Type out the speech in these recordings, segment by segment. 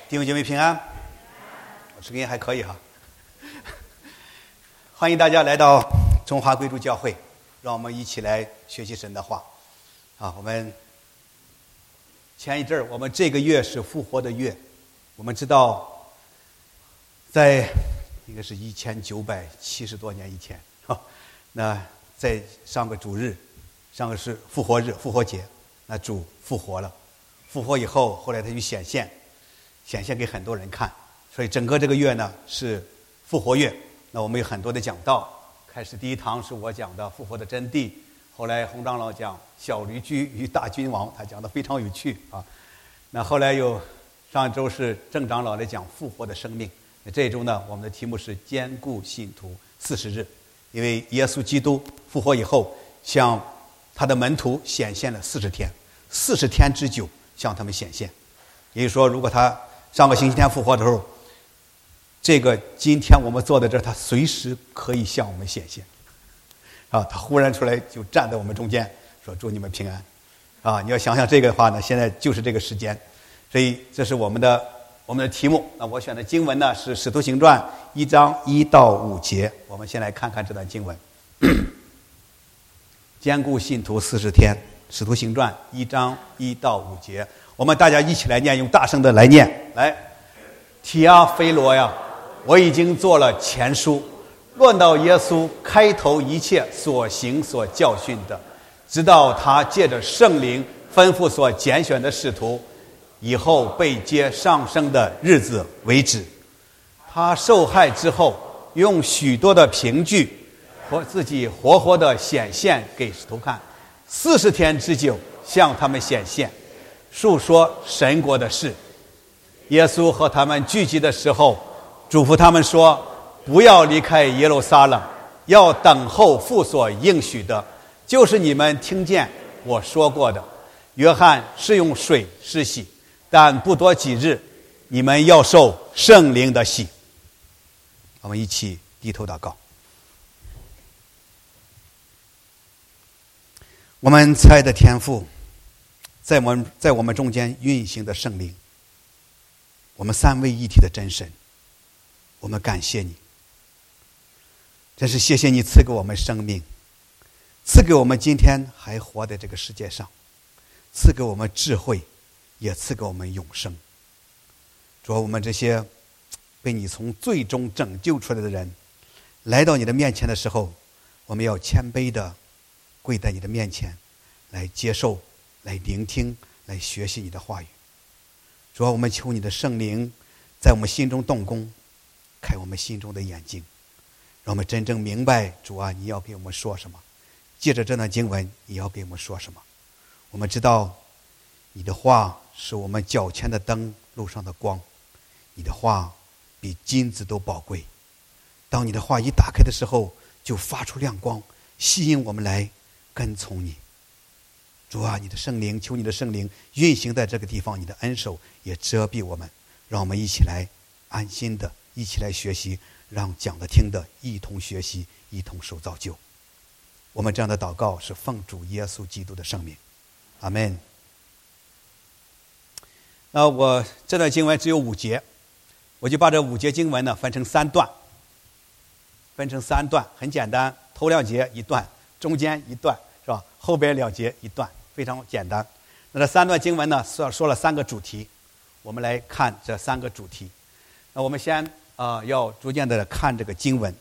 弟兄姐妹平安，我声音还可以哈。欢迎大家来到中华贵族教会，让我们一起来学习神的话。我们前一阵儿，我们这个月是复活的月。我们知道，在应该是1970多年以前，那在上个主日，上个是复活日、复活节，那主复活了。复活以后，后来他就显现给很多人看，所以整个这个月呢是复活月。那我们有很多的讲道，开始第一堂是我讲的复活的真谛，后来洪长老讲小驴驹与大君王，他讲的非常有趣啊。那后来有上一周是郑长老来讲复活的生命。那这一周呢，我们的题目是坚固信徒40日，因为耶稣基督复活以后，向他的门徒显现了40天，40天之久向他们显现。也就是说，如果他上个星期天复活的时候，这个今天我们坐在这儿，他随时可以向我们显现他忽然出来就站在我们中间，说祝你们平安你要想想这个的话呢，现在就是这个时间。所以这是我们的题目。那我选的经文呢是使徒行传1章1到5节。我们先来看看这段经文坚固信徒40天，使徒行传1章1到5节。我们大家一起来念，用大声的来念。来，提阿非罗呀，我已经做了前书，论到耶稣开头一切所行所教训的，直到他借着圣灵吩咐所拣选的使徒以后被接上升的日子为止。他受害之后，用许多的凭据和自己活活的显现给使徒看，40天之久向他们显现，述说神国的事。耶稣和他们聚集的时候，嘱咐他们说，不要离开耶路撒冷，要等候父所应许的，就是你们听见我说过的。约翰是用水施洗，但不多几日，你们要受圣灵的洗。我们一起低头祷告。我们慈爱的天父，在我们中间运行的圣灵，我们三位一体的真神，我们感谢你，真是谢谢你赐给我们生命，赐给我们今天还活在这个世界上，赐给我们智慧，也赐给我们永生。主啊，我们这些被你从罪中拯救出来的人，来到你的面前的时候，我们要谦卑的跪在你的面前，来接受，来聆听，来学习你的话语。主啊，我们求你的圣灵在我们心中动工，开我们心中的眼睛，让我们真正明白主啊，你要给我们说什么，借着这段经文你要给我们说什么。我们知道你的话是我们脚前的灯，路上的光，你的话比金子都宝贵。当你的话一打开的时候，就发出亮光，吸引我们来跟从你。主啊，你的圣灵，求你的圣灵运行在这个地方，你的恩手也遮蔽我们，让我们一起来安心的一起来学习，让讲的听的一同学习，一同受造就。我们这样的祷告是奉主耶稣基督的圣名，阿们。那我这段经文只有5节，我就把这5节经文呢分成3段，很简单，头2节一段，中间一段，是吧？后边2节一段，非常简单。那这3段经文呢说了3个主题，我们来看这3个主题。那我们先要逐渐的看这个经文。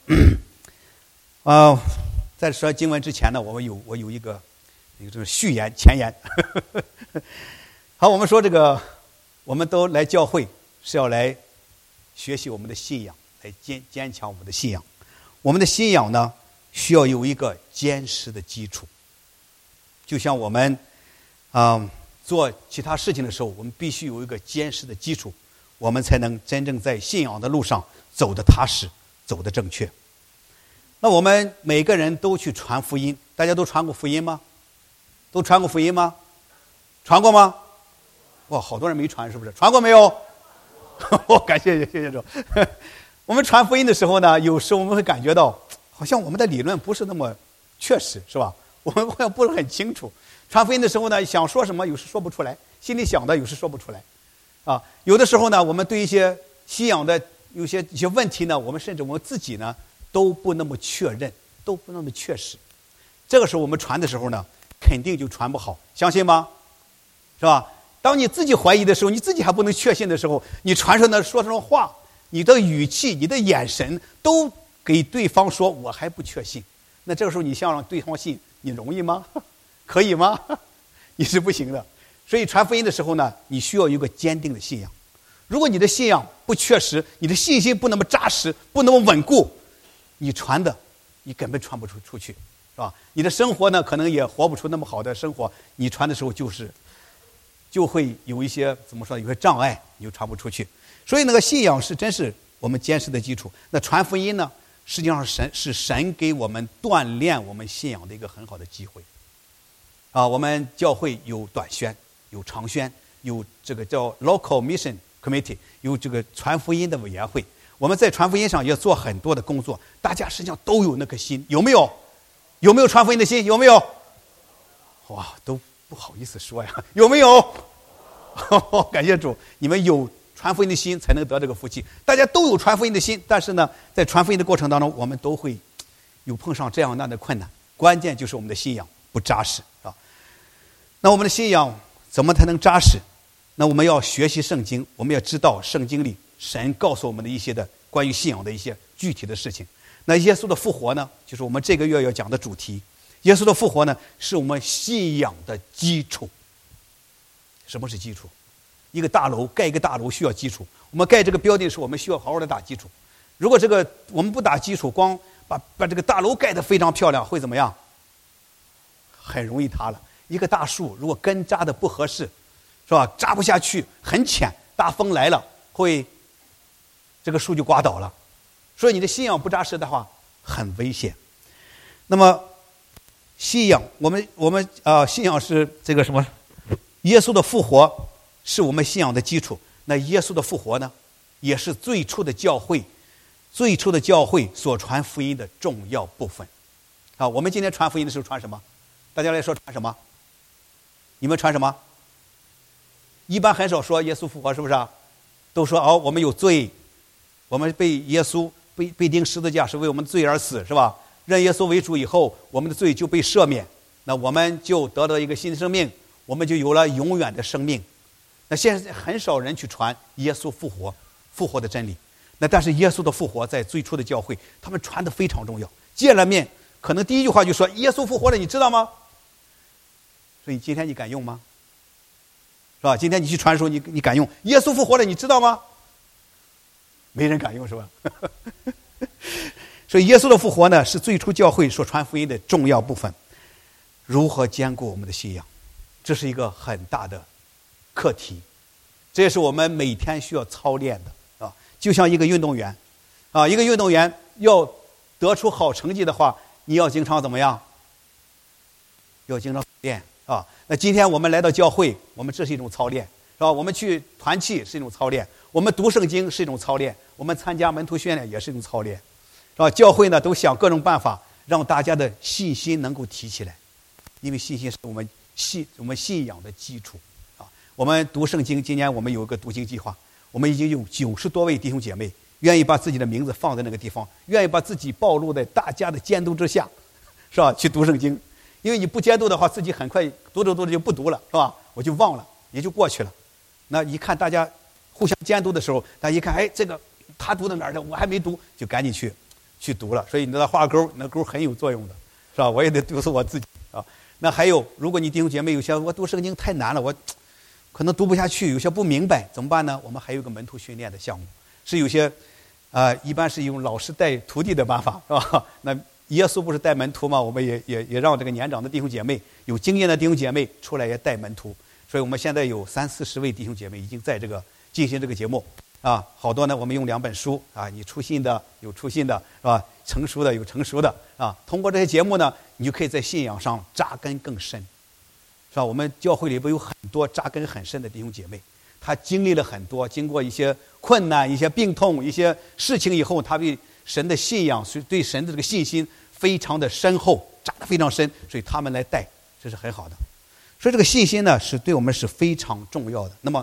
在说经文之前呢，我有一个这个序言前言。好，我们说这个我们都来教会是要来学习我们的信仰，来坚强我们的信仰。我们的信仰呢需要有一个坚实的基础，就像我们做其他事情的时候，我们必须有一个坚实的基础，我们才能真正在信仰的路上走得踏实，走得正确。那我们每个人都去传福音，大家都传过福音吗？都传过福音吗？传过吗？哇，好多人没传，是不是？传过没有？感谢主。我们传福音的时候呢，有时候我们会感觉到好像我们的理论不是那么确实，是吧？我们好像不是很清楚。传福音的时候呢，想说什么有时说不出来，心里想的有时说不出来。 有的时候呢，我们对一些信仰的一些问题呢，我们甚至我们自己呢都不那么确认，都不那么确实。这个时候我们传的时候呢，肯定就传不好，相信吗？是吧？当你自己怀疑的时候，你自己还不能确信的时候，你传出那说这种话，你的语气、你的眼神都给对方说我还不确信。那这个时候你想让对方信，你容易吗？可以吗？你是不行的。所以传福音的时候呢，你需要有一个坚定的信仰。如果你的信仰不确实，你的信心不那么扎实，不那么稳固，你传的你根本传不出去，是吧？你的生活呢，可能也活不出那么好的生活。你传的时候就会有一些怎么说，有些障碍，你就传不出去。所以那个信仰是真是我们坚实的基础。那传福音呢，实际上是神给我们锻炼我们信仰的一个很好的机会。我们教会有短宣，有长宣，有这个叫 local mission committee， 有这个传福音的委员会。我们在传福音上也做很多的工作，大家实际上都有那颗心，有没有？有没有传福音的心？有没有？哇，都不好意思说呀，有没有？感谢主，你们有传福音的心才能得这个福气。大家都有传福音的心，但是呢，在传福音的过程当中，我们都会有碰上这样那样的困难。关键就是我们的信仰不扎实啊。那我们的信仰怎么才能扎实？那我们要学习圣经，我们要知道圣经里神告诉我们的一些的关于信仰的一些具体的事情。那耶稣的复活呢，就是我们这个月要讲的主题。耶稣的复活呢，是我们信仰的基础。什么是基础？一个大楼，盖一个大楼需要基础。我们盖这个标的时候，我们需要好好的打基础。如果这个我们不打基础，光把这个大楼盖得非常漂亮，会怎么样？很容易塌了。一个大树，如果根扎的不合适，是吧？扎不下去，很浅，大风来了，这个树就刮倒了。所以你的信仰不扎实的话，很危险。那么信仰，我们信仰是这个什么？耶稣的复活是我们信仰的基础。那耶稣的复活呢，也是最初的教会所传福音的重要部分。我们今天传福音的时候传什么？大家来说传什么？你们传什么？一般很少说耶稣复活，是不是啊？都说我们有罪，我们被耶稣被钉十字架是为我们的罪而死，是吧？认耶稣为主以后，我们的罪就被赦免，那我们就得到一个新的生命，我们就有了永远的生命。那现在很少人去传耶稣复活的真理。那但是耶稣的复活在最初的教会，他们传的非常重要。见了面，可能第一句话就说耶稣复活了，你知道吗？所以今天你敢用吗？是吧？今天你去传的时候，你敢用耶稣复活了，你知道吗？没人敢用，是吧？所以耶稣的复活呢，是最初教会所传福音的重要部分。如何兼顾我们的信仰，这是一个很大的课题，这也是我们每天需要操练的就像一个运动员一个运动员要得出好成绩的话，你要经常怎么样？要经常练那今天我们来到教会，我们这是一种操练，是吧？我们去团契是一种操练，我们读圣经是一种操练，我们参加门徒训练也是一种操练，是吧？教会呢都想各种办法让大家的信心能够提起来，因为信心是我们信仰的基础我们读圣经，今年我们有一个读经计划，我们已经有90多位弟兄姐妹愿意把自己的名字放在那个地方，愿意把自己暴露在大家的监督之下，是吧？去读圣经。因为你不监督的话，自己很快读着读着就不读了，是吧？我就忘了，也就过去了。那一看大家互相监督的时候，大家一看，这个他读到哪儿的，我还没读，就赶紧去读了。所以你知道画勾，那勾很有作用的，是吧？我也得督促我自己那还有，如果你弟兄姐妹有些我读圣经太难了，我可能读不下去，有些不明白，怎么办呢？我们还有个门徒训练的项目，是有些一般是用老师带徒弟的办法，是吧？那耶稣不是带门徒吗？我们也让这个年长的弟兄姐妹，有经验的弟兄姐妹出来也带门徒。所以我们现在有30-40位弟兄姐妹已经在这个进行这个节目好多呢。我们用2本书你出信的有出信的，是吧？成熟的有成熟的通过这些节目呢，你就可以在信仰上扎根更深，是吧？我们教会里边有很多扎根很深的弟兄姐妹，他经历了很多，经过一些困难、一些病痛、一些事情以后，他对神的信仰，对神的这个信心非常的深厚，扎得非常深，所以他们来带，这是很好的。所以这个信心呢，是对我们是非常重要的。那么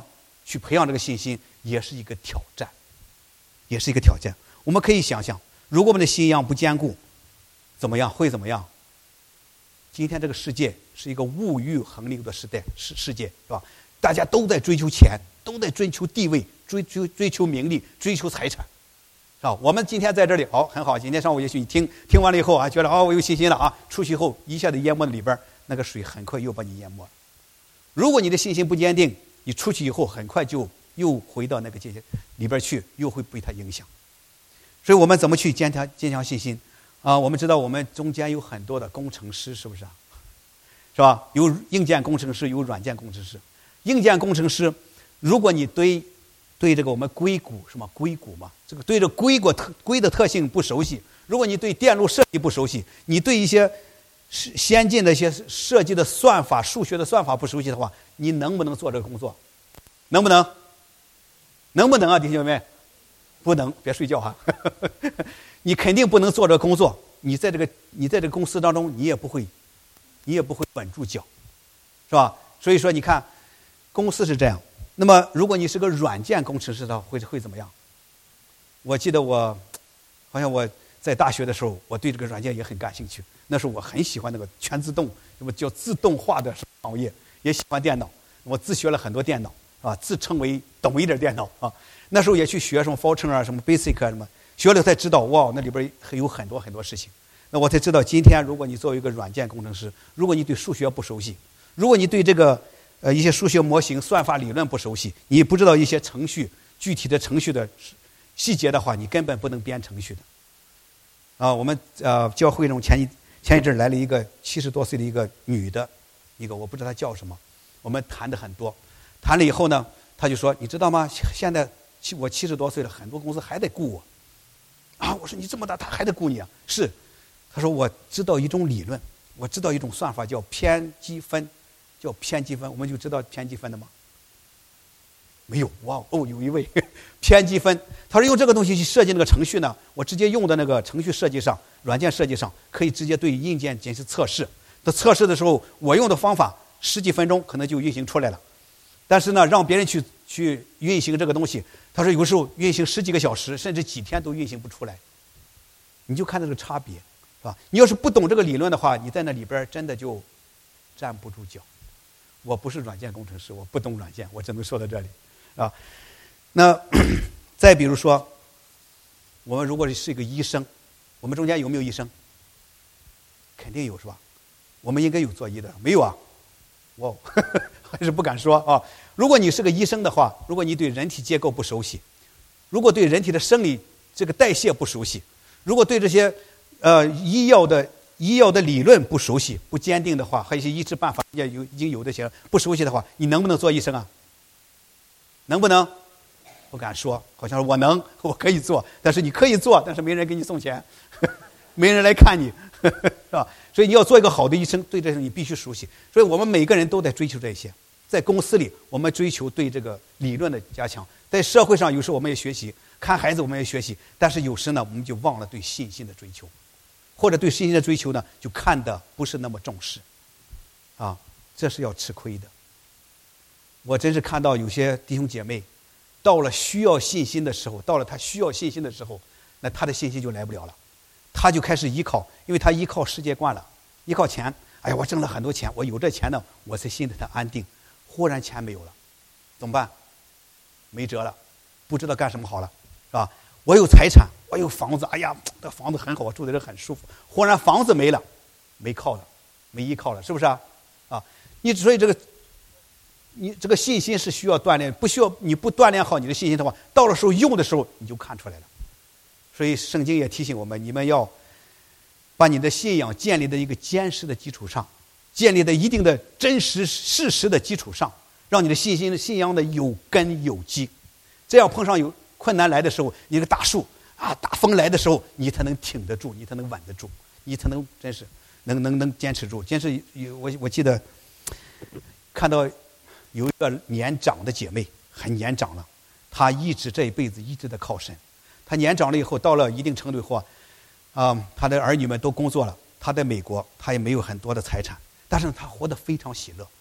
去培养这个信心，也是一个挑战，也是一个挑战。我们可以想象，如果我们的信仰不坚固，怎么样？会怎么样？今天这个世界是一个物欲横流的世界，是吧？大家都在追求钱，都在追求地位，追求名利，追求财产，是吧？我们今天在这里，很好。今天上午也许你听完了以后啊，觉得我有信心了啊，出去以后一下子淹没在里边，那个水很快又把你淹没了。如果你的信心不坚定，你出去以后很快就又回到那个界限里边去，又会被它影响。所以我们怎么去坚强信心啊？我们知道我们中间有很多的工程师，是不是啊？是吧？有硬件工程师，有软件工程师。硬件工程师，如果你对这个我们硅谷是吗？硅谷嘛，这个对这硅的特性不熟悉，如果你对电路设计不熟悉，你对一些先进的一些设计的算法、数学的算法不熟悉的话，你能不能做这个工作？能不能？能不能啊，弟兄们？不能，别睡觉哈。你肯定不能做这个工作。你在这个公司当中，你也不会稳住脚，是吧？所以说，你看，公司是这样。那么，如果你是个软件工程师的话，会怎么样？我记得好像我在大学的时候，我对这个软件也很感兴趣。那时候我很喜欢那个全自动，什么叫自动化的行业，也喜欢电脑。我自学了很多电脑啊，自称为懂一点电脑啊。那时候也去学什么 Fortran 啊，什么 Basic 啊，什么学了才知道，哇，那里边有很多很多事情。那我才知道，今天如果你作为一个软件工程师，如果你对数学不熟悉，如果你对这个一些数学模型、算法理论不熟悉，你不知道一些具体的程序的细节的话，你根本不能编程序的。啊，我们教会中前一阵来了一个70多岁的一个女的，我不知道她叫什么，我们谈的很多，谈了以后呢，她就说，你知道吗？现在我70多岁了，很多公司还得雇我。啊，我说你这么大，他还得雇你啊？是，他说我知道一种理论，我知道一种算法叫偏积分，我们就知道偏积分的吗？没有，哇哦，有一位偏积分，他说用这个东西去设计那个程序呢，我直接用的那个程序设计上、软件设计上，可以直接对硬件进行测试。在测试的时候，我用的方法10几分钟可能就运行出来了，但是呢，让别人去运行这个东西，他说有时候运行10几个小时，甚至几天都运行不出来。你就看这个差别，是吧？你要是不懂这个理论的话，你在那里边真的就站不住脚。我不是软件工程师，我不懂软件，我只能说到这里啊。那再比如说，我们如果是一个医生，我们中间有没有医生？肯定有，是吧？我们应该有做医的，没有啊？我还是不敢说啊。如果你是个医生的话，如果你对人体结构不熟悉，如果对人体的生理这个代谢不熟悉，如果对这些医药的理论不熟悉、不坚定的话，还有一些医治办法已经有这些不熟悉的话，你能不能做医生啊？能不能？不敢说，好像我能，我可以做，但是你可以做，但是没人给你送钱，没人来看你，是吧？所以你要做一个好的医生，对这些你必须熟悉。所以我们每个人都在追求这些。在公司里，我们追求对这个理论的加强；在社会上，有时候我们也学习，看孩子我们也学习，但是有时呢，我们就忘了对信心的追求，或者对信心的追求呢，就看得不是那么重视，啊，这是要吃亏的。我真是看到有些弟兄姐妹，到了他需要信心的时候，那他的信心就来不了了，他就开始依靠，因为他依靠世界惯了，依靠钱。哎呀，我挣了很多钱，我有这钱呢，我才心里他安定。忽然钱没有了，怎么办？没辙了，不知道干什么好了，是吧？我有财产，我有房子，哎呀，这房子很好，我住在这很舒服。忽然房子没了，没靠了，没依靠了，是不是啊？啊，所以你这个信心是需要锻炼，你不锻炼好你的信心的话，到了时候用的时候你就看出来了。所以圣经也提醒我们，你们要把你的信仰建立在一个坚实的基础上，建立在一定的真实事实的基础上，让你的信仰的有根有基。这样碰上有困难来的时候，你这个大树啊，大风来的时候，你才能挺得住，你才能稳得住，你才能真是能坚持住。我记得看到有一个年长的姐妹，很年长了，她这一辈子一直在靠神。她年长了以后，到了一定程度以后她的儿女们都工作了，她在美国，她也没有很多的财产，但是她活得非常喜乐。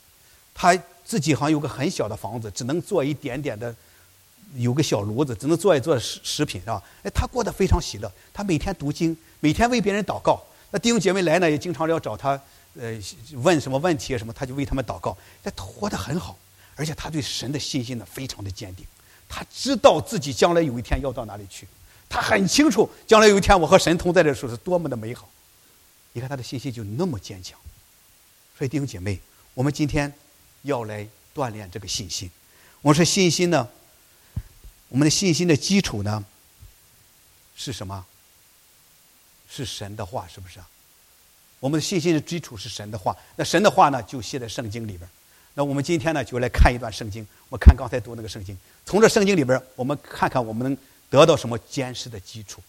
他自己好像有个很小的房子，只能做一点点的，有个小炉子，只能做一做食品，是吧？哎，他过得非常喜乐，他每天读经，每天为别人祷告。那弟兄姐妹来呢，也经常要找他，问什么问题什么，他就为他们祷告。他活得很好，而且他对神的信心呢非常的坚定。他知道自己将来有一天要到哪里去，他很清楚将来有一天我和神同在的时候是多么的美好。你看他的信心就那么坚强。所以弟兄姐妹，我们今天要来锻炼这个信心。我说信心呢，我们的信心的基础呢是什么？是神的话，是不是啊？我们的信心的基础是神的话。那神的话呢，就写在圣经里边。那我们今天呢，就来看一段圣经。我看刚才读那个圣经，从这圣经里边，我们看看我们能得到什么坚实的基础。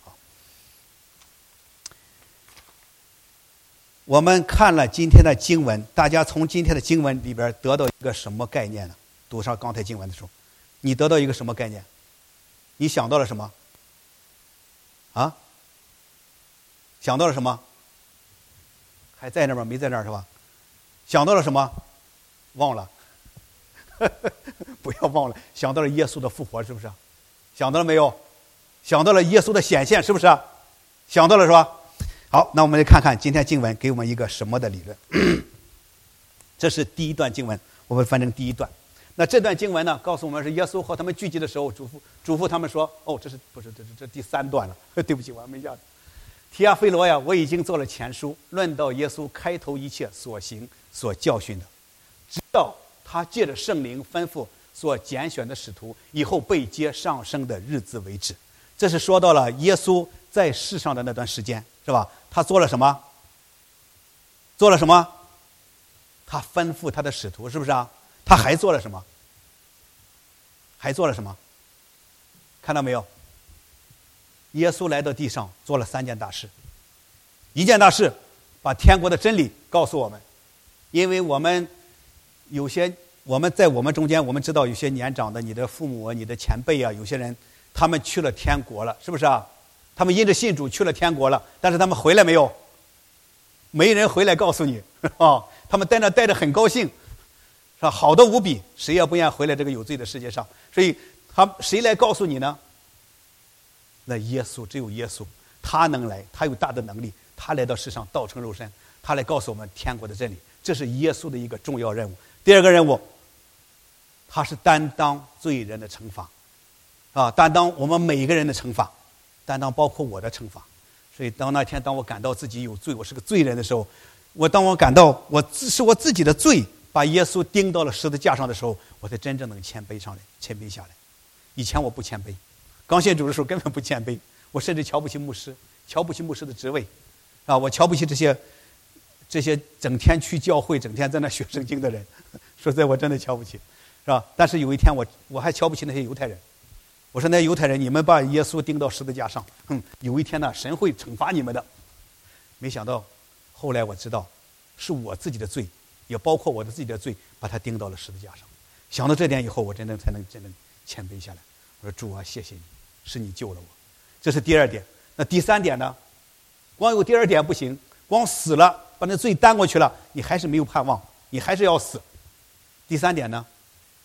我们看了今天的经文，大家从今天的经文里边得到一个什么概念呢？读上刚才经文的时候，你得到一个什么概念？你想到了什么？啊？想到了什么？还在那边没在那儿是吧？想到了什么？忘了。不要忘了，想到了耶稣的复活，是不是？想到了没有？想到了耶稣的显现，是不是？想到了是吧？好，那我们来看看今天经文给我们一个什么的理论。这是第一段经文，我们翻成第一段。那这段经文呢，告诉我们是耶稣和他们聚集的时候嘱咐他们说，这第三段了，对不起，我还没下。提阿非罗呀，我已经做了前书，论到耶稣开头一切所行所教训的，直到他借着圣灵吩咐所拣选的使徒以后被接上升的日子为止。这是说到了耶稣在世上的那段时间，是吧？他做了什么？做了什么？他吩咐他的使徒，是不是啊？他还做了什么？还做了什么？看到没有？耶稣来到地上做了3件大事。一件大事，把天国的真理告诉我们。因为我们在我们中间，我们知道有些年长的，你的父母、你的前辈啊，有些人他们去了天国了，是不是啊？他们因着信主去了天国了，但是他们回来没有？没人回来告诉你啊！他们在那待着很高兴，是吧？好的无比，谁也不愿回来这个有罪的世界上。所以谁来告诉你呢？那耶稣，只有耶稣，他能来，他有大的能力，他来到世上道成肉身，他来告诉我们天国的真理，这是耶稣的一个重要任务。第二个任务，他是担当罪人的惩罚，啊，担当我们每一个人的惩罚，担当包括我的惩罚。所以当那天当我感到自己有罪，我是个罪人的时候，当我感到是我自己的罪把耶稣钉到了十字架上的时候，我才真正能谦卑下来。以前我不谦卑，刚信主的时候根本不谦卑，我甚至瞧不起牧师，瞧不起牧师的职位，啊，我瞧不起这些整天去教会、整天在那学圣经的人，说实在我真的瞧不起，是吧？但是有一天我还瞧不起那些犹太人，我说那犹太人，你们把耶稣钉到十字架上，有一天呢，神会惩罚你们的。没想到后来我知道，是我自己的罪，也包括我的自己的罪，把他钉到了十字架上。想到这点以后，我才能谦卑下来。我说主啊，谢谢你，是你救了我。这是第二点。那第三点呢？光有第二点不行，光死了把那罪担过去了，你还是没有盼望，你还是要死。第三点呢？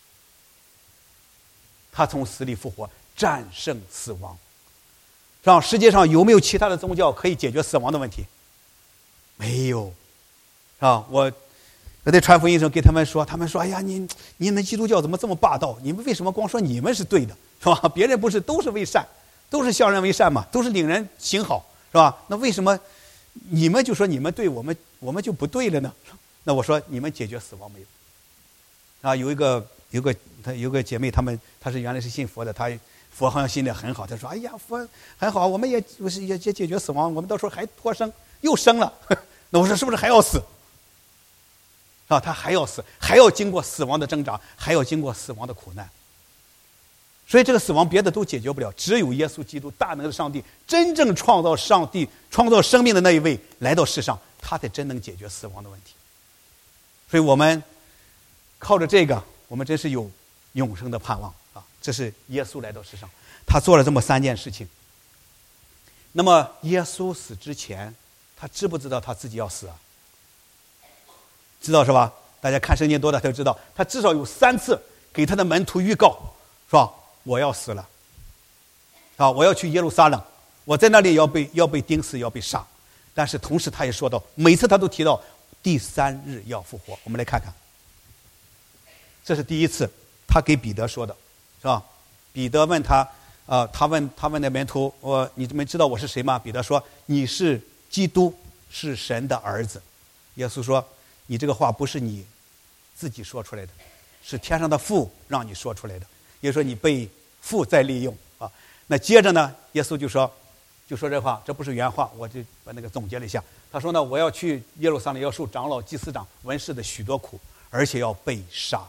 他从死里复活，战胜死亡。让世界上有没有其他的宗教可以解决死亡的问题？没有，啊，我在传福音时给他们说，哎呀，你们基督教怎么这么霸道？你们为什么光说你们是对的，是吧？别人不是都是为善，都是效人为善嘛，都是领人行好，是吧？那为什么你们就说你们对，我们就不对了呢？那我说你们解决死亡没有？啊，有个姐妹，她是原来是信佛的，她佛好像信得很好，她说：“哎呀，佛很好，我们也解决死亡，我们到时候还脱生又生了。”那我说是不是还要死？啊，他还要死，还要经过死亡的挣扎，还要经过死亡的苦难。所以这个死亡别的都解决不了，只有耶稣基督大能的上帝，真正创造生命的那一位来到世上，他才真能解决死亡的问题。所以我们靠着这个，我们真是有永生的盼望啊！这是耶稣来到世上，他做了这么3件事情。那么耶稣死之前，他知不知道他自己要死啊？知道是吧？ 大家看圣经多的都知道，他至少有3次给他的门徒预告，是吧？我要死了，啊，我要去耶路撒冷，我在那里要被钉死，要被杀。但是同时他也说到，每次他都提到第3日要复活。我们来看看，这是第一次他给彼得说的，是吧？彼得问他，他问那门徒，你们知道我是谁吗？彼得说，你是基督，是神的儿子。耶稣说，你这个话不是你自己说出来的，是天上的父让你说出来的。也就是说你被父在利用啊。那接着呢，耶稣就说这话，这不是原话，我就把那个总结了一下。他说呢，我要去耶路撒冷，要受长老、祭司长、文士的许多苦，而且要被杀，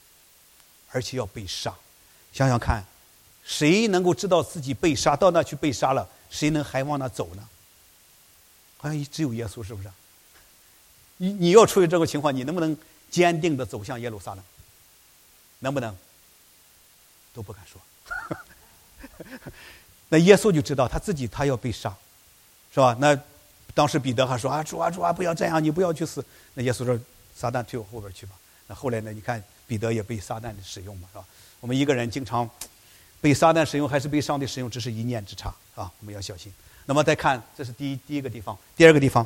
想想看，谁能够知道自己被杀，到那去被杀了，谁能还往那走呢？好像只有耶稣，是不是？你要处于这个情况，你能不能坚定地走向耶路撒冷？能不能？都不敢说。那耶稣就知道他要被杀，是吧？那当时彼得还说主啊，不要这样，你不要去死。那耶稣说，撒旦退我后边去吧。那后来呢，你看彼得也被撒旦的使用嘛，是吧？我们一个人经常被撒旦使用还是被上帝使用，只是一念之差啊，我们要小心。那么再看，这是第一个地方。第二个地方，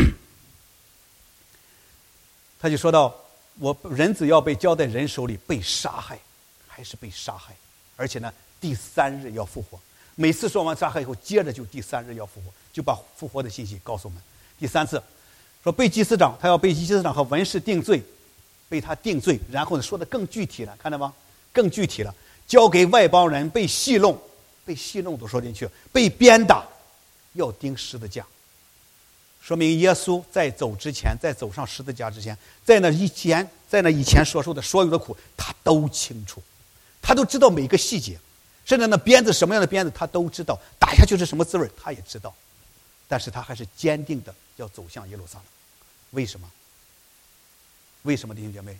他就说到，人子要被交在人手里，被杀害，还是被杀害，而且呢，第3日要复活。每次说完杀害以后，接着就第3日要复活，就把复活的信息告诉我们。第3次说被祭司长，他要被祭司长和文士定罪，被他定罪，然后呢说的更具体了，看到吗？更具体了，交给外邦人，被戏弄都说进去，被鞭打，要钉十字架。说明耶稣在走之前，在走上十字架之前，在那以前所受的所有的苦，他都清楚，他都知道每个细节，甚至那鞭子什么样的鞭子他都知道，打下去是什么滋味他也知道，但是他还是坚定的要走向耶路撒冷。为什么？为什么，弟兄姐妹？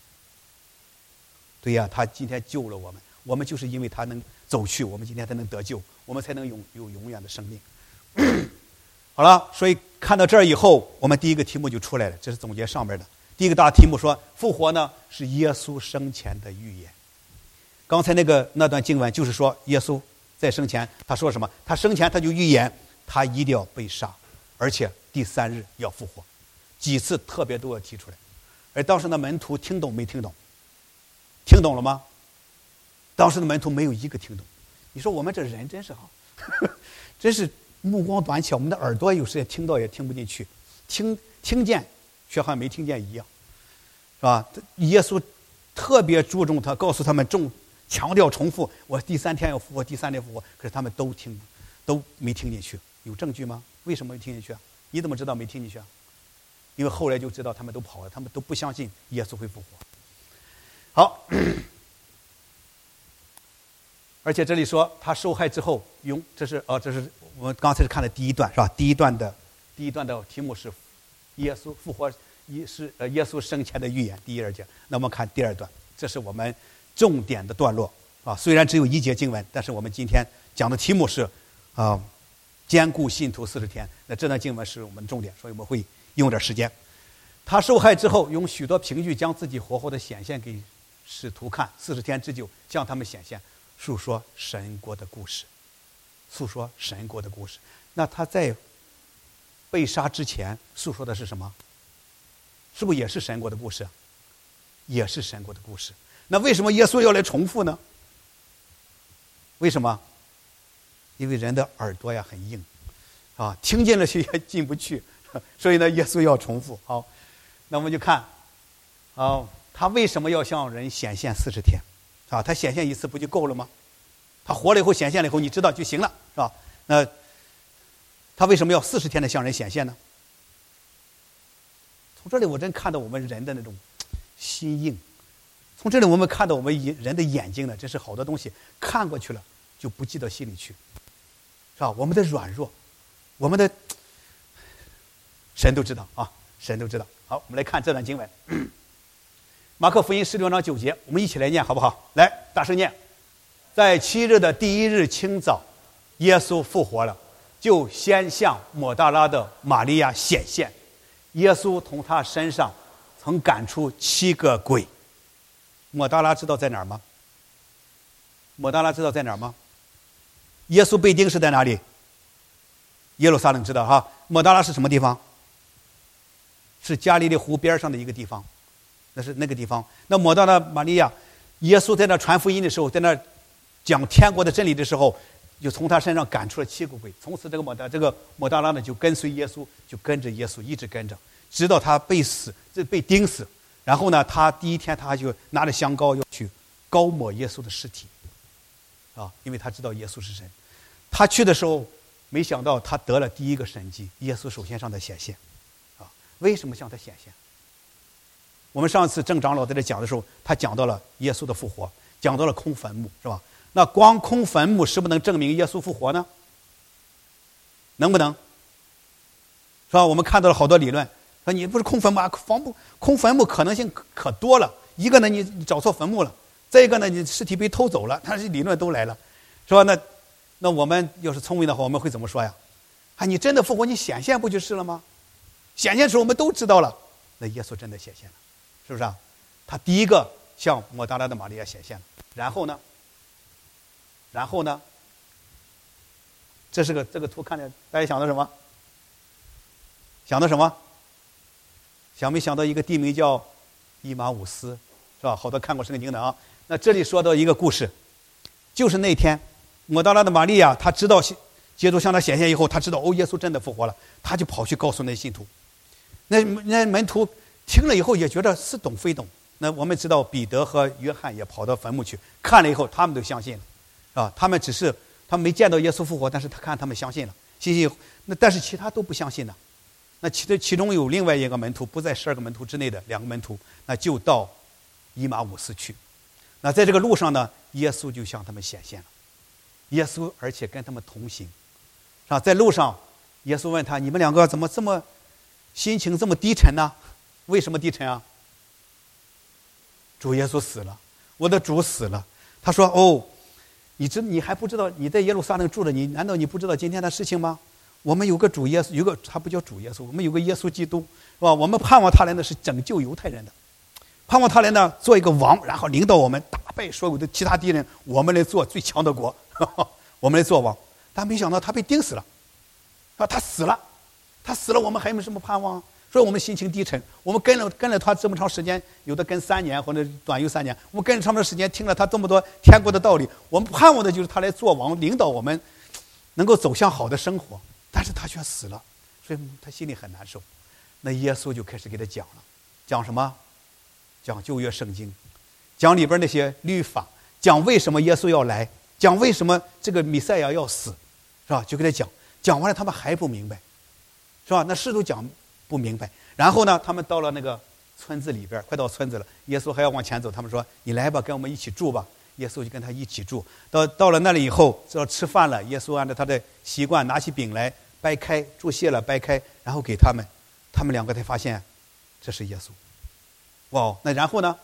对呀，他今天救了我们，我们就是因为他能走去，我们今天才能得救，我们才能有永远的生命。好了，所以看到这儿以后，我们第一个题目就出来了，这是总结上面的。第一个大题目说，复活呢是耶稣生前的预言。刚才那段经文就是说，耶稣在生前他说什么？他生前他就预言，他一定要被杀，而且第3日要复活，几次特别都要提出来。而当时的门徒听懂没听懂？听懂了吗？当时的门徒没有一个听懂。你说我们这人真是好，真是目光短浅，我们的耳朵有时也听到也听不进去，听见却好像没听见一样，是吧？耶稣特别注重他，告诉他们强调重复，我第3天要复活，第3天复活，可是他们都没听进去。有证据吗？为什么没听进去啊？你怎么知道没听进去啊？因为后来就知道他们都跑了，他们都不相信耶稣会复活。好，而且这里说他受害之后这是我们刚才看的第一段，是吧？第一段的题目是耶稣复活，耶稣生前的预言，第1、2节。那我们看第2段，这是我们重点的段落啊。虽然只有1节经文，但是我们今天讲的题目是兼顾信徒40天。那这段经文是我们的重点，所以我们会用点时间。他受害之后，用许多凭据将自己活活的显现给使徒看，40天之久向他们显现，述说神国的故事。那他在被杀之前诉说的是什么？是不是也是神国的故事？也是神国的故事。那为什么耶稣要来重复呢？为什么？因为人的耳朵呀很硬啊，听见了却也进不去，所以呢，耶稣要重复。好，那我们就看他为什么要向人显现40天啊？他显现一次不就够了吗？他活了以后显现了以后，你知道就行了，是吧？那他为什么要40天的向人显现呢？从这里我真看到我们人的那种心硬，从这里我们看到我们人的眼睛呢，真是好多东西看过去了就不记到心里去，是吧？我们的软弱，我们的神都知道啊，神都知道。好，我们来看这段经文，马可福音16章9节，我们一起来念好不好？来，大声念。在7日的第1日清早，耶稣复活了，就先向抹大拉的玛利亚显现。耶稣从他身上曾赶出7个鬼。抹大拉知道在哪儿吗？抹大拉知道在哪儿吗？耶稣被钉是在哪里？耶路撒冷知道哈。抹大拉是什么地方？是加利利湖边上的一个地方，那是那个地方。那抹大拉玛利亚，耶稣在那传福音的时候，在那讲天国的真理的时候，就从他身上赶出了7个鬼。从此这个抹大拉呢就跟随耶稣，就跟着耶稣一直跟着，直到他被钉死。然后呢，他第一天他就拿着香膏要去膏抹耶稣的尸体，因为他知道耶稣是神。他去的时候，没想到他得了第一个神迹，耶稣首先向他显现，为什么向他显现？我们上次郑长老在这讲的时候，他讲到了耶稣的复活，讲到了空坟墓，是吧？那光空坟墓是不能证明耶稣复活呢？能不能？是吧？我们看到了好多理论，说你不是空坟墓啊，空坟墓可能性可多了。一个呢，你找错坟墓了；再一个呢，你尸体被偷走了。但是理论都来了，是吧？那我们要是聪明的话，我们会怎么说呀？你真的复活，你显现不就是了吗？显现的时候我们都知道了，那耶稣真的显现了，是不是啊？他第一个向抹大拉的玛利亚显现了，然后呢？这个图看着大家想到什么？想没想到一个地名叫以马忤斯，是吧？好多看过圣经的啊。那这里说到一个故事，就是那天抹大拉的玛利亚，她知道基督向她显现以后，她知道耶稣真的复活了，她就跑去告诉那信徒。那门徒听了以后也觉得似懂非懂。那我们知道彼得和约翰也跑到坟墓去看了以后，他们都相信了，他们没见到耶稣复活，但是他们相信了，但是其他都不相信呢。那其中有另外一个门徒，不在12个门徒之内的2个门徒，那就到以马忤斯去。那在这个路上呢，耶稣就向他们显现了。耶稣而且跟他们同行，是吧？在路上，耶稣问他：“你们2个怎么这么心情这么低沉呢？为什么低沉啊？”主耶稣死了，我的主死了。他说：“哦，你还不知道你在耶路撒冷住着，难道你不知道今天的事情吗？我们有个主耶稣，他不叫主耶稣，我们有个耶稣基督，是吧？我们盼望他来呢是拯救犹太人的，盼望他来呢做一个王，然后领导我们打败所有的其他敌人，我们来做最强的国，我们来做王。但没想到他被钉死了，他死了，我们还有什么盼望？所以我们心情低沉。我们跟了他这么长时间，有的跟3年或者短有3年，我们跟了这么长时间，听了他这么多天国的道理，我们盼望的就是他来做王，领导我们能够走向好的生活。但是他却死了，所以他心里很难受。那耶稣就开始给他讲了，讲什么？讲旧约圣经，讲里边那些律法，讲为什么耶稣要来，讲为什么这个弥赛亚要死，是吧？就给他讲完了，他们还不明白，是吧？那试图讲不明白。然后呢，他们到了那个村子里边，快到村子了，耶稣还要往前走，他们说：“你来吧，跟我们一起住吧。”耶稣就跟他一起住。到了那里以后，要吃饭了，耶稣按照他的习惯拿起饼来掰开，注谢了掰开，然后给他们2个才发现这是耶稣。哇，那然后呢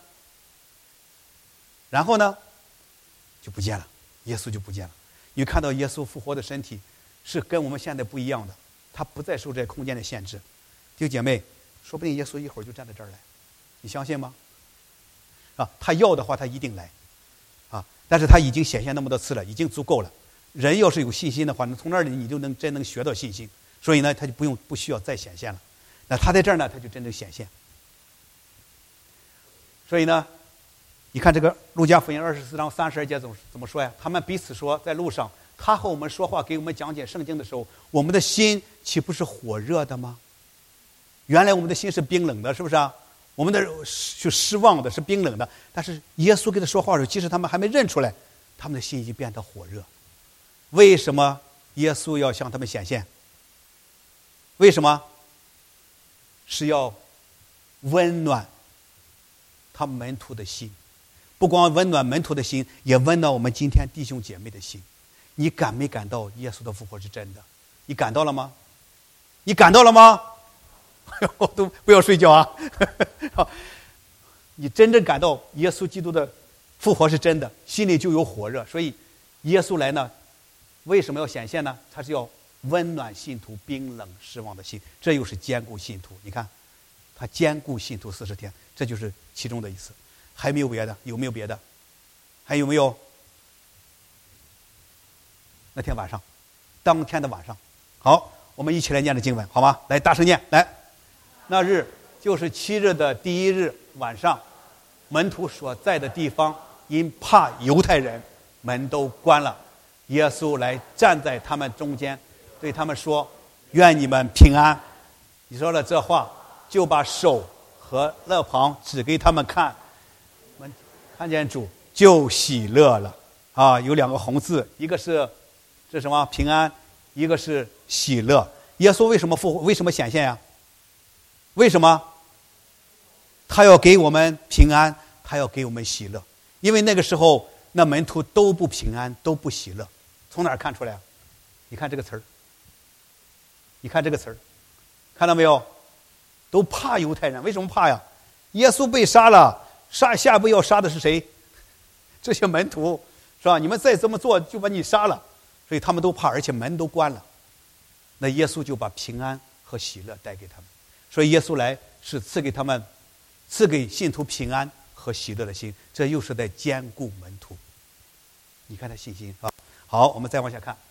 就不见了，耶稣就不见了。你看到耶稣复活的身体是跟我们现在不一样的，他不再受这空间的限制。弟兄姐妹，说不定耶稣一会儿就站在这儿来，你相信吗？他要的话他一定来，但是他已经显现那么多次了，已经足够了。人要是有信心的话，从那里你就真能学到信心。所以呢，他就不需要再显现了。那他在这儿呢，他就真正显现。所以呢，你看这个路加福音24章32节怎么说呀？他们彼此说，在路上，他和我们说话，给我们讲解圣经的时候，我们的心岂不是火热的吗？原来我们的心是冰冷的，是不是啊？我们的是失望的，是冰冷的。但是耶稣跟他说话的时候，即使他们还没认出来，他们的心已经变得火热。为什么耶稣要向他们显现？为什么？是要温暖他们门徒的心，不光温暖门徒的心，也温暖我们今天弟兄姐妹的心。你感没感到耶稣的复活是真的？你感到了吗？你感到了吗？都不要睡觉啊！你真正感到耶稣基督的复活是真的，心里就有火热。所以耶稣来呢，为什么要显现呢？他是要温暖信徒冰冷失望的心，这又是坚固信徒。你看他兼顾信徒40天，这就是其中的意思。还没有别的？有没有别的？还有没有？那天晚上，当天的晚上，好，我们一起来念这经文，好吗？来，大声念，来。那日就是7日的第1日晚上，门徒所在的地方因怕犹太人，门都关了。耶稣来站在他们中间，对他们说：“愿你们平安。”你说了这话，就把手和肋旁指给他们看，看见主就喜乐了。啊，有2个红字，一个是这什么平安，一个是喜乐。耶稣为什么复活？为什么显现呀？为什么？他要给我们平安，他要给我们喜乐。因为那个时候，那门徒都不平安，都不喜乐。从哪儿看出来？你看这个词儿，你看这个词儿，看到没有？都怕犹太人，为什么怕呀？耶稣被杀了，下一步要杀的是谁？这些门徒，是吧？你们再这么做，就把你杀了。所以他们都怕，而且门都关了。那耶稣就把平安和喜乐带给他们。所以耶稣来是赐给信徒平安和喜乐的心，这又是在兼顾门徒。你看他信心啊！好，我们再往下看，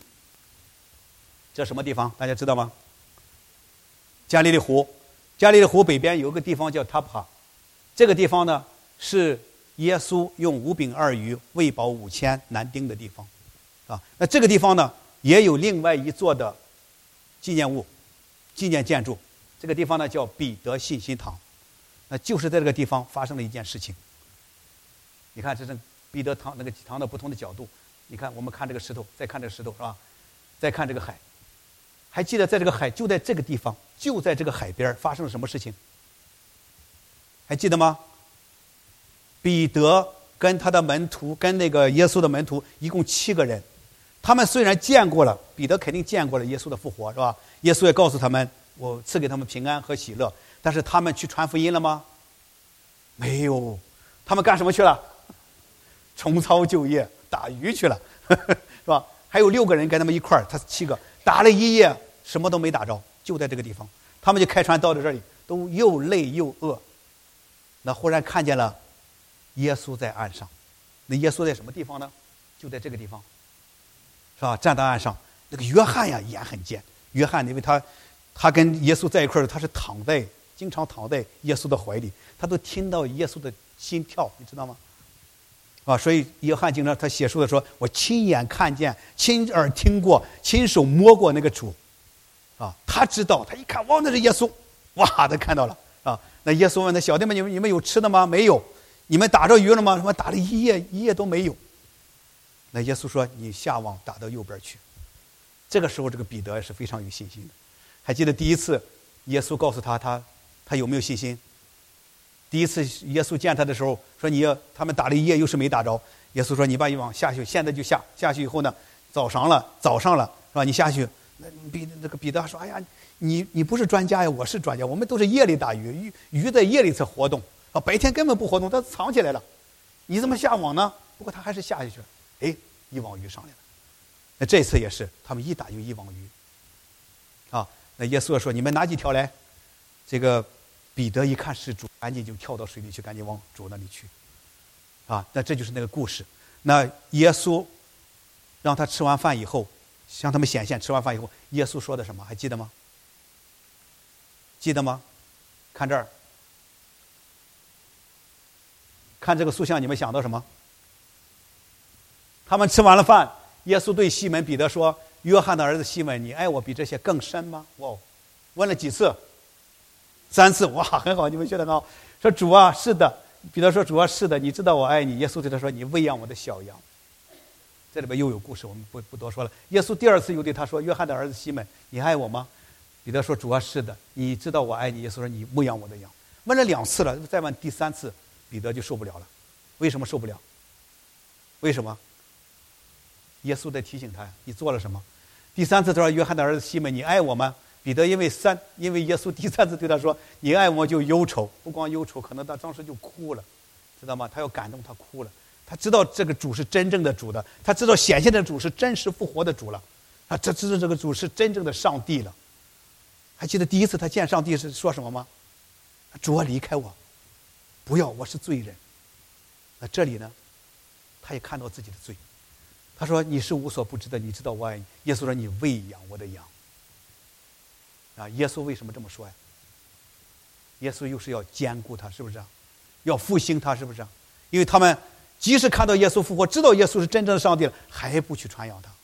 这什么地方？大家知道吗？加利利湖。加利利湖北边有个地方叫塔帕，这个地方呢是耶稣用5饼2鱼喂饱5000男丁的地方，啊，那这个地方呢也有另外一座的纪念建筑，这个地方呢叫彼得信心堂，那就是在这个地方发生了一件事情。你看，这是彼得堂那个堂的不同的角度。你看，我们看这个石头，再看这个石头，是吧？再看这个海，还记得在这个海，就在这个地方，就在这个海边发生了什么事情？还记得吗？彼得跟他的门徒，跟那个耶稣的门徒，一共7个人。他们虽然见过了，彼得肯定见过了耶稣的复活，是吧？耶稣也告诉他们，我赐给他们平安和喜乐。但是他们去传福音了吗？没有。他们干什么去了？重操旧业，打鱼去了，是吧？还有6个人跟他们一块儿，他7个，打了1夜，什么都没打着，就在这个地方。他们就开船到了这里，都又累又饿。那忽然看见了耶稣在岸上。那耶稣在什么地方呢？就在这个地方，是吧？站在岸上。那个约翰呀，眼很尖。约翰因为他跟耶稣在一块儿，他是经常躺在耶稣的怀里，他都听到耶稣的心跳，你知道吗？啊，所以约翰经常他写书的说，我亲眼看见，亲耳听过，亲手摸过那个主，啊，他知道，他一看，哇，那是耶稣，哇，他看到了啊。那耶稣问他，小弟们，你们有吃的吗？没有。你们打着鱼了吗？什么打了一夜都没有。那耶稣说，你下网打到右边去。这个时候，这个彼得是非常有信心的。还记得第一次耶稣告诉他有没有信心？第一次耶稣见他的时候说，他们打了一夜又是没打着。耶稣说，你把一网下去，现在就下去以后呢，早上了是吧？你下去。那个彼得说，哎呀，你不是专家呀，我是专家，我们都是夜里打鱼，鱼在夜里才活动啊，白天根本不活动，它藏起来了，你怎么下网呢？不过他还是下下去了，哎，一网鱼上来了。那这次也是，他们一打就一网鱼啊。那耶稣说，你们拿几条来？这个彼得一看是主，赶紧就跳到水里去，赶紧往主那里去啊。那这就是那个故事。那耶稣让他吃完饭以后，向他们显现，吃完饭以后，耶稣说的什么？还记得吗？记得吗？看这儿，看这个塑像，你们想到什么？他们吃完了饭，耶稣对西门彼得说：“约翰的儿子西门，你爱我比这些更深吗？”哇，问了几次？3次。哇，很好，你们学得很好。说主啊，是的。彼得说主啊，是的，你知道我爱你。耶稣对他说：“你喂养我的小羊。”这里边又有故事，我们不多说了。耶稣第2次又对他说：“约翰的儿子西门，你爱我吗？”彼得说：“主啊，是的，你知道我爱你。”耶稣说：“你喂养我的羊。”问了2次了，再问第3次，彼得就受不了了。为什么受不了？为什么？耶稣在提醒他，你做了什么？第3次他说：“约翰的儿子西门，你爱我吗？”彼得因为耶稣第3次对他说：“你爱我就忧愁。”不光忧愁，可能他当时就哭了，知道吗？他要感动，他哭了。他知道这个主是真正的主的，他知道显现的主是真实复活的主了，他知道这个主是真正的上帝了。还记得第1次他见上帝是说什么吗？ 主啊，离开我，不要，我是罪人。那这里呢，他也看到自己的罪。他说：“你是无所不知的，你知道我爱你。”耶稣说：“你喂养我的羊。”啊，耶稣为什么这么说呀？耶稣又是要兼顾他，是不是啊？要复兴他，是不是啊？因为他们即使看到耶稣复活，知道耶稣是真正的上帝了，还不去传扬他。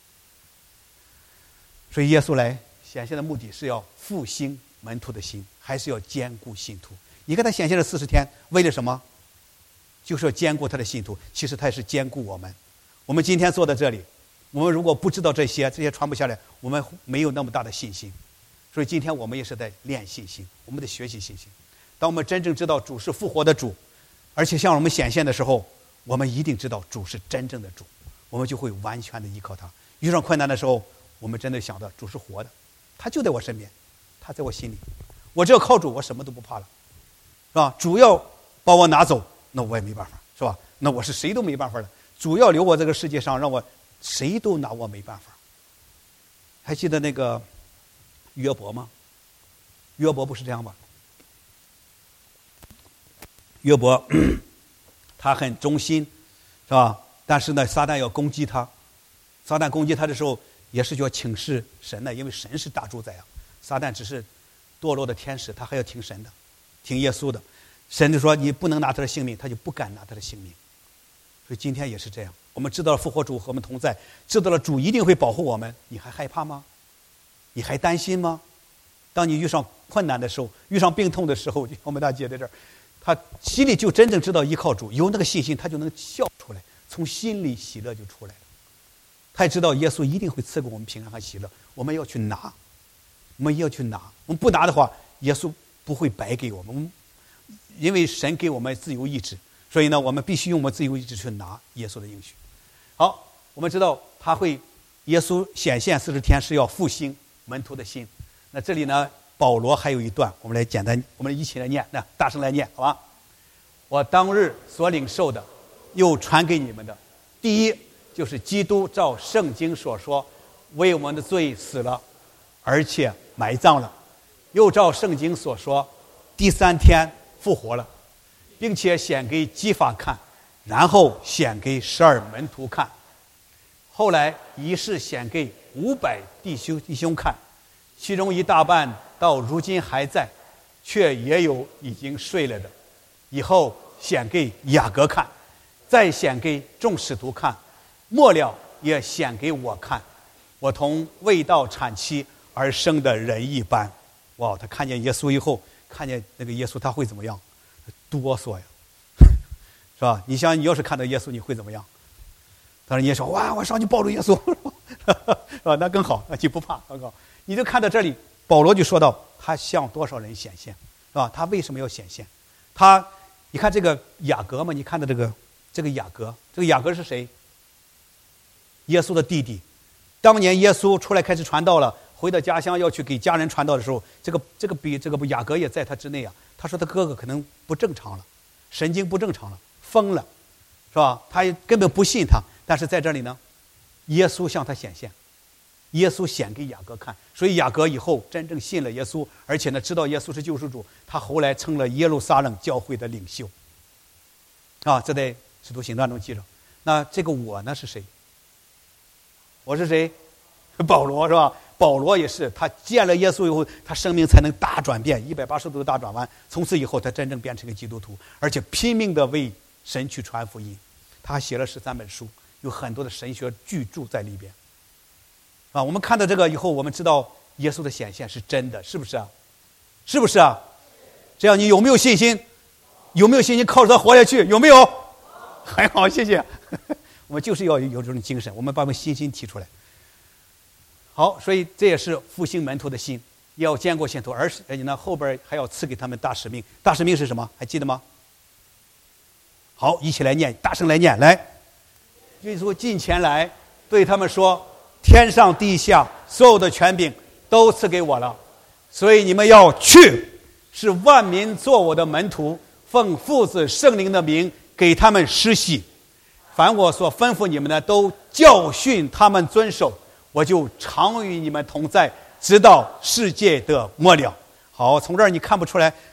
所以耶稣来显现的目的是要复兴门徒的心，还是要兼顾信徒。你看他显现了40天，为了什么？就是要兼顾他的信徒。其实他也是兼顾我们。我们今天坐在这里，我们如果不知道这些传不下来，我们没有那么大的信心。所以今天我们也是在练信心，我们得学习信心。当我们真正知道主是复活的主，而且向我们显现的时候，我们一定知道主是真正的主，我们就会完全的依靠他。遇上困难的时候，我们真的想到主是活的，他就在我身边，他在我心里，我只要靠主，我什么都不怕了，是吧？主要把我拿走，那我也没办法，是吧？那我是谁都没办法了。主要留我这个世界上，让我谁都拿我没办法。还记得那个约伯吗？约伯不是这样吧？约伯他很忠心，是吧？但是呢，撒旦要攻击他。撒旦攻击他的时候，也是就要请示神的，因为神是大主宰啊。撒旦只是堕落的天使，他还要听神的，听耶稣的。神就说你不能拿他的性命，他就不敢拿他的性命。所以今天也是这样，我们知道了复活主和我们同在，知道了主一定会保护我们，你还害怕吗？你还担心吗？当你遇上困难的时候，遇上病痛的时候，我们大姐在这儿，她心里就真正知道依靠主，有那个信心，她就能笑出来，从心里喜乐就出来了。她也知道耶稣一定会赐给我们平安和喜乐，我们要去拿，我们要去拿。我们不拿的话，耶稣不会白给我们，因为神给我们自由意志，所以呢，我们必须用我们自由意志去拿耶稣的应许。好，我们知道他会，耶稣显现40天是要复兴门徒的心。那这里呢，保罗还有一段，我们来简单，我们一起来念，那大声来念，好吧？我当日所领受的，又传给你们的，第一就是基督照圣经所说，为我们的罪死了，而且埋葬了，又照圣经所说，第3天复活了，并且显给基法看，然后显给12门徒看，后来一世显给500弟兄看，其中一大半到如今还在，却也有已经睡了的。以后显给雅各看，再显给众使徒看，末了也显给我看，我同未到产期而生的人一般。哇，他看见耶稣以后，看见那个耶稣，他会怎么样？哆嗦呀，是吧？你想，你要是看到耶稣，你会怎么样？当然你也说，哇，我上去抱住耶稣，是吧？那更好，那就不怕，更好。你就看到这里，保罗就说到，他向多少人显现，是吧？他为什么要显现？你看这个雅各嘛，你看到这个雅各，这个雅各是谁？耶稣的弟弟。当年耶稣出来开始传道了，回到家乡要去给家人传道的时候，这个雅各也在他之内啊。他说他哥哥可能不正常了，神经不正常了，疯了，是吧？他根本不信他。但是在这里呢，耶稣向他显现，耶稣显给雅各看，所以雅各以后真正信了耶稣，而且呢知道耶稣是救赎主，他后来成了耶路撒冷教会的领袖。啊，这在使徒行传中记着。那这个我呢是谁？我是谁？保罗，是吧？保罗也是，他见了耶稣以后，他生命才能大转变，180度的大转弯。从此以后，他真正变成个基督徒，而且拼命的为神去传福音。他写了13本书，有很多的神学巨著在里边。啊，我们看到这个以后，我们知道耶稣的显现是真的，是不是啊？是不是啊？这样你有没有信心？有没有信心靠着他活下去？有没有？很好，谢谢。我们就是要有这种精神，我们把我们信心提出来。好，所以这也是复兴门徒的心，要兼顾信徒，而且呢后边还要赐给他们大使命。大使命是什么？还记得吗？好，一起来念，大声来念，来。耶稣近前来对他们说，天上地下所有的权柄都赐给我了，所以你们要去，使万民做我的门徒，奉父子圣灵的名给他们施洗，凡我所吩咐你们的都教训他们遵守，我就常与你们同在，直到世界的末了。好，从这儿你看不出来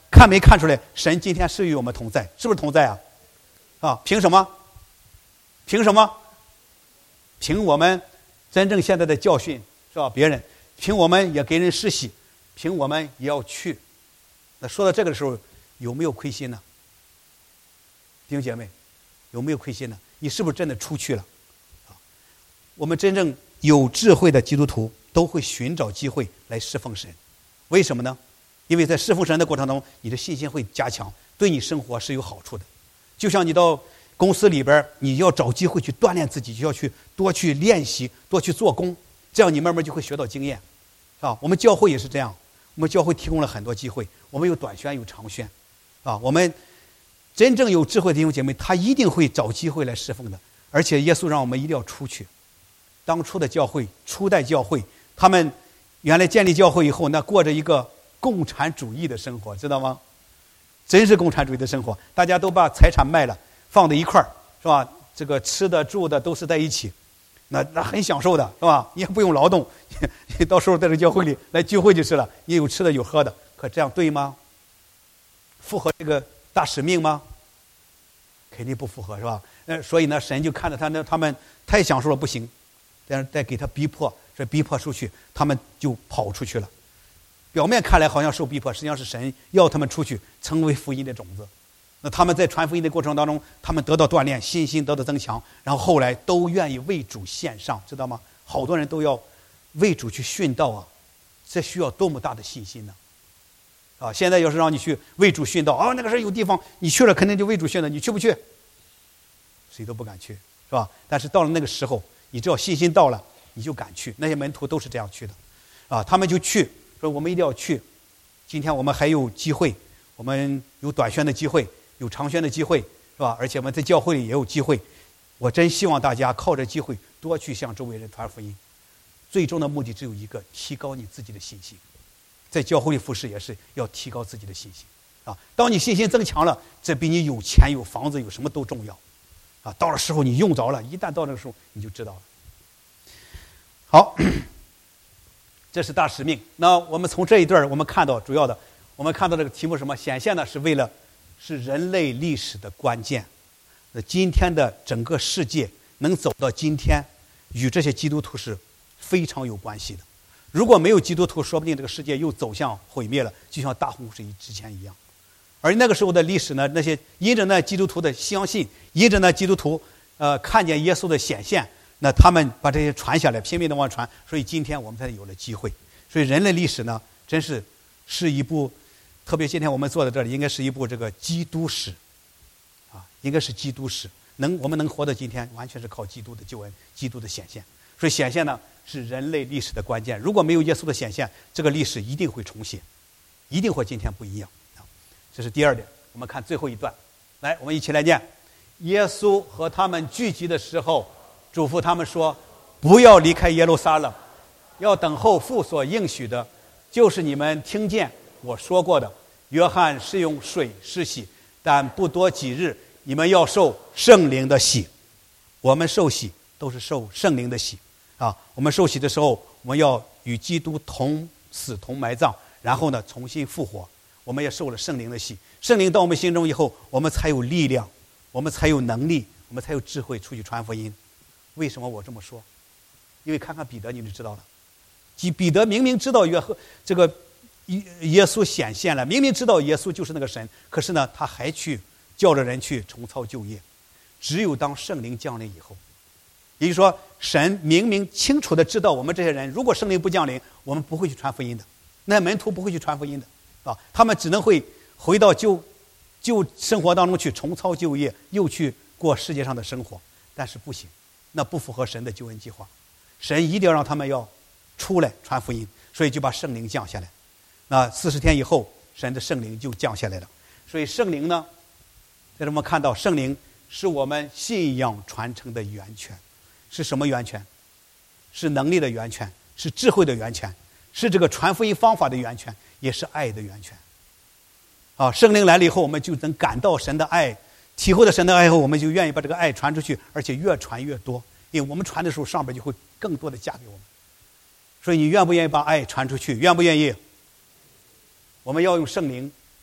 看没看出来？神今天是与我们同在，是不是同在啊？啊，凭什么？凭什么？凭我们真正现在的教训，是吧？别人凭我们也给人施洗，凭我们也要去。那说到这个的时候，有没有亏心呢？弟兄姐妹，有没有亏心呢？你是不是真的出去了？啊，我们真正有智慧的基督徒都会寻找机会来侍奉神。为什么呢？因为在侍奉神的过程中，你的信心会加强，对你生活是有好处的。就像你到公司里边，你要找机会去锻炼自己，就要去多去练习，多去做工，这样你慢慢就会学到经验，啊，我们教会也是这样，我们教会提供了很多机会，我们有短宣有长宣，啊，我们真正有智慧的弟兄姐妹，他一定会找机会来侍奉的，而且耶稣让我们一定要出去。当初的教会，初代教会，他们原来建立教会以后，那过着一个共产主义的生活，知道吗？真是共产主义的生活，大家都把财产卖了，放在一块儿，是吧？这个吃的住的都是在一起，那很享受的，是吧？你也不用劳动，你到时候在这教会里来聚会就是了，你有吃的有喝的，可这样对吗？符合这个大使命吗？肯定不符合，是吧？所以呢，神就看着他们太享受了，不行，再给他逼迫，这逼迫出去，他们就跑出去了。表面看来好像受逼迫，实际上是神要他们出去，成为福音的种子。那他们在传福音的过程当中，他们得到锻炼，信心得到增强，然后后来都愿意为主献上，知道吗？好多人都要为主去殉道啊，这需要多么大的信心呢？啊，现在要是让你去为主殉道，啊，那个时候有地方你去了，肯定就为主殉道，你去不去？谁都不敢去，是吧？但是到了那个时候，你只要信心到了，你就敢去。那些门徒都是这样去的，啊，他们就去。说我们一定要去，今天我们还有机会，我们有短宣的机会，有长宣的机会，是吧？而且我们在教会里也有机会。我真希望大家靠着机会多去向周围人传福音。最终的目的只有一个，提高你自己的信心。在教会里服侍也是要提高自己的信心啊！当你信心增强了，这比你有钱有房子有什么都重要啊！到了时候你用着了，一旦到那个时候你就知道了。好。这是大使命。那我们从这一段我们看到主要的，我们看到这个题目是什么？显现呢，是人类历史的关键。那今天的整个世界能走到今天，与这些基督徒是非常有关系的。如果没有基督徒，说不定这个世界又走向毁灭了，就像大洪水之前一样。而那个时候的历史呢，那些因着那基督徒的相信，因着那基督徒看见耶稣的显现。那他们把这些传下来，拼命的往传，所以今天我们才有了机会。所以人类历史呢，真是一部，特别今天我们坐在这里，应该是一部这个基督史，啊，应该是基督史。我们能活到今天，完全是靠基督的救恩，基督的显现。所以显现呢，是人类历史的关键。如果没有耶稣的显现，这个历史一定会重写，一定和今天不一样。这是第二点。我们看最后一段，来，我们一起来念：耶稣和他们聚集的时候，嘱咐他们说，不要离开耶路撒冷，要等候父所应许的，就是你们听见我说过的。约翰是用水施洗，但不多几日，你们要受圣灵的洗。我们受洗都是受圣灵的洗啊！我们受洗的时候，我们要与基督同死同埋葬，然后呢重新复活。我们也受了圣灵的洗，圣灵到我们心中以后，我们才有力量，我们才有能力，我们才有智慧出去传福音。为什么我这么说？因为看看彼得你就知道了。彼得明明知道耶稣显现了，明明知道耶稣就是那个神，可是呢他还去叫着人去重操旧业。只有当圣灵降临以后，也就是说神明明清楚的知道我们这些人，如果圣灵不降临，我们不会去传福音的，那门徒不会去传福音的啊，他们只能会回到旧生活当中去重操旧业，又去过世界上的生活。但是不行，那不符合神的救恩计划。神一定要让他们要出来传福音，所以就把圣灵降下来。那40天以后，神的圣灵就降下来了。所以圣灵呢，在这我们看到圣灵是我们信仰传承的源泉。是什么源泉？是能力的源泉，是智慧的源泉，是这个传福音方法的源泉，也是爱的源泉。啊，圣灵来了以后，我们就能感到神的爱，体会到神的爱后，我们就愿意把这个爱传出去，而且越传越多。因为我们传的时候，上边就会更多的嫁给我们。所以你愿不愿意把爱传出去？愿不愿意？我们要用圣灵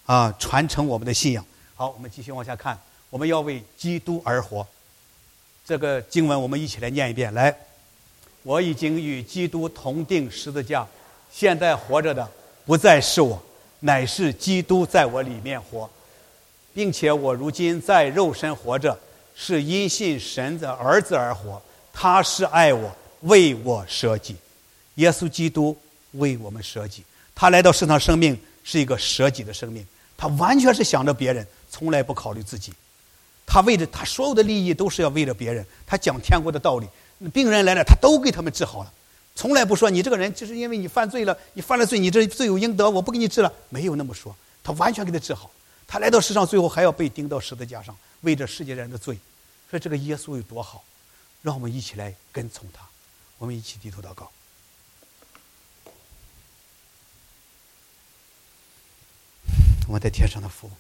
传承我们的信仰。好，我们继续往下看，我们要为基督而活。这个经文我们一起来念一遍。来，我已经与基督同定十字架，现在活着的不再是我，乃是基督在我里面活，并且我如今在肉身活着，是因信神的儿子而活，他是爱我，为我舍己。耶稣基督为我们舍己，他来到世上生命是一个舍己的生命，他完全是想着别人，从来不考虑自己。他为着他所有的利益都是要为了别人，他讲天国的道理，病人来了他都给他们治好了，从来不说你这个人就是因为你犯罪了，你犯了罪，你这罪有应得，我不给你治了，没有那么说，他完全给他治好。他来到世上最后还要被钉到十字架上，为着世界人的罪。所以这个耶稣有多好，让我们一起来跟从他。我们一起低头祷告。我们在天上的父，